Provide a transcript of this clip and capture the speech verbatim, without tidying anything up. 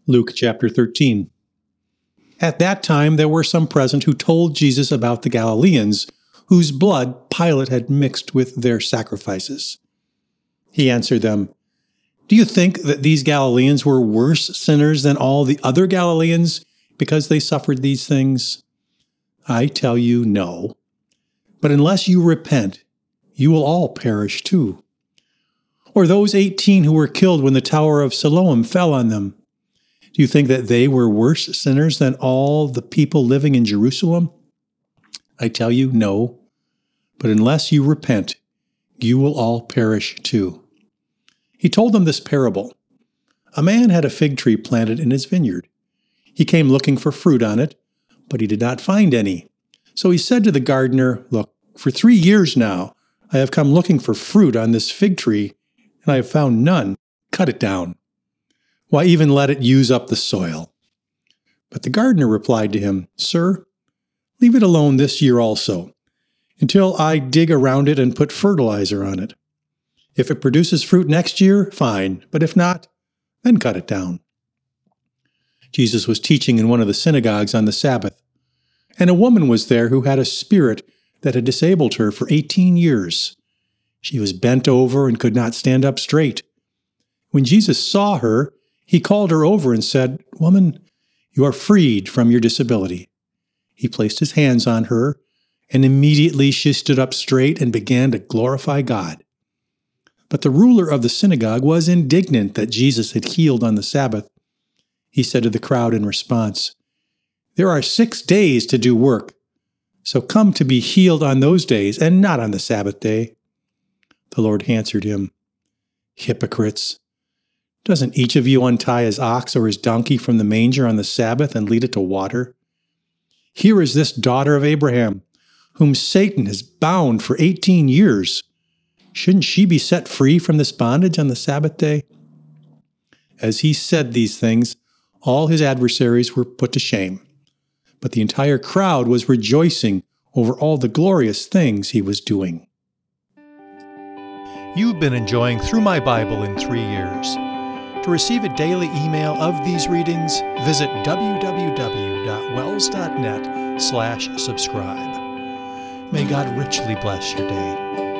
Luke chapter thirteen. At that time there were some present who told Jesus about the Galileans, whose blood Pilate had mixed with their sacrifices. He answered them, "Do you think that these Galileans were worse sinners than all the other Galileans because they suffered these things? I tell you, no. But unless you repent, you will all perish too. Or those eighteen who were killed when the Tower of Siloam fell on them. Do you think that they were worse sinners than all the people living in Jerusalem? I tell you, no. But unless you repent, you will all perish too." He told them this parable. A man had a fig tree planted in his vineyard. He came looking for fruit on it, but he did not find any. So he said to the gardener, "Look, for three years now I have come looking for fruit on this fig tree, and I have found none. Cut it down. Why, even let it use up the soil." But the gardener replied to him, "Sir, leave it alone this year also, until I dig around it and put fertilizer on it. If it produces fruit next year, fine, but if not, then cut it down." Jesus was teaching in one of the synagogues on the Sabbath, and a woman was there who had a spirit that had disabled her for eighteen years. She was bent over and could not stand up straight. When Jesus saw her, he called her over and said, "Woman, you are freed from your disability." He placed his hands on her, and immediately she stood up straight and began to glorify God. But the ruler of the synagogue was indignant that Jesus had healed on the Sabbath. He said to the crowd in response, "There are six days to do work, so come to be healed on those days and not on the Sabbath day." The Lord answered him, "Hypocrites! Doesn't each of you untie his ox or his donkey from the manger on the Sabbath and lead it to water? Here is this daughter of Abraham, whom Satan has bound for eighteen years. Shouldn't she be set free from this bondage on the Sabbath day?" As he said these things, all his adversaries were put to shame, but the entire crowd was rejoicing over all the glorious things he was doing. You've been enjoying Through My Bible in Three Years. To receive a daily email of these readings, visit w w w dot wells dot net slash subscribe. May God richly bless your day.